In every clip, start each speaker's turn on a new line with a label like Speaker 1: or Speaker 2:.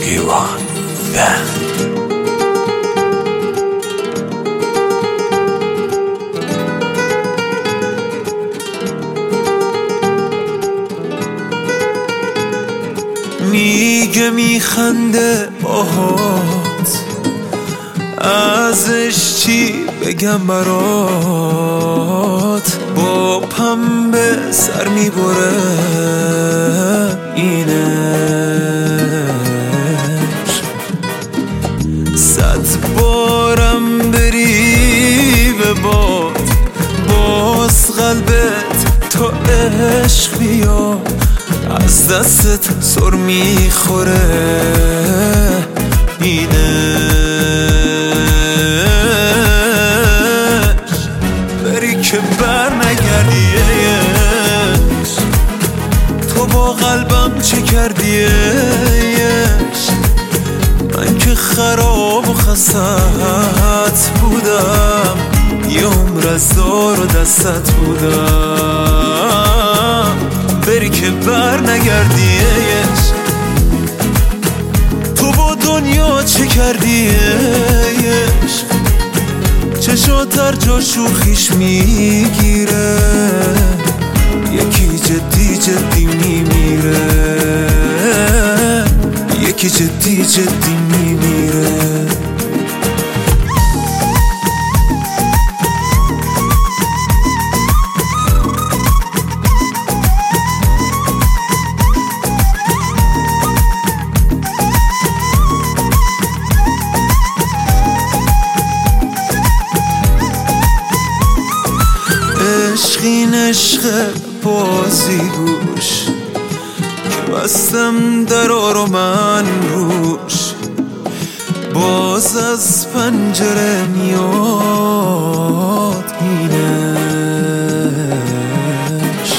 Speaker 1: P1 Band.
Speaker 2: میگه میخنده باهات، ازش چی بگم برات؟ با پنبه سر میبره اینش، 100 بارم بری به باد باز قلبت تا عشق بیاد، از دستت سر میخوره اینش. بری که بر نگردیش، تو با قلبم چه کردیش؟ من که خراب و خستت بودم، یه عمر از دار و دستت بودم. بری که بر نگردیش، تو با دنیا چه کردیش؟ چشات هر جا شوخیش میگیره، یکی جدی جدی میمیره، یکی جدی جدی میمیره. عشقین عشق بازی گوش که بستم درا رو من روش، باز از پنجره میاد اینش.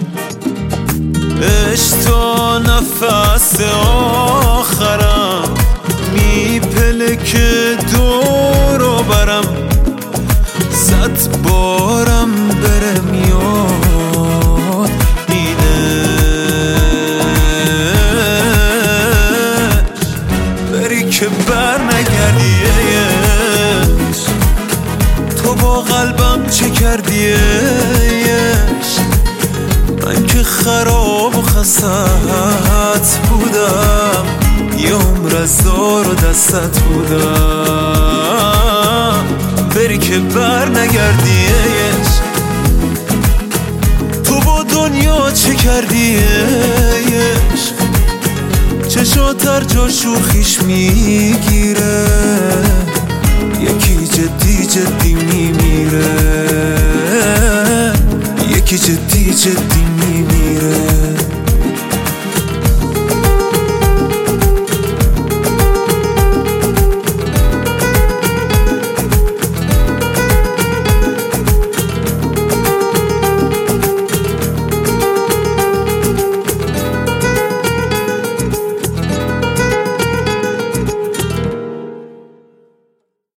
Speaker 2: عشق تا نفس آخرم میپلکه دور و برم، 100 بارم بره میاد اینش. بری که بر نگردیش، تو با قلبم چه کردیش؟ من که خراب و خستت بودم، یه عمر از دار و دستت بودم. بری که بر نگردیش، تو با دنیا چه کردیش؟ چشات هر جا شوخیش میگیره، یکی جدی جدی میمیره، یکی جدی جدی میمیره.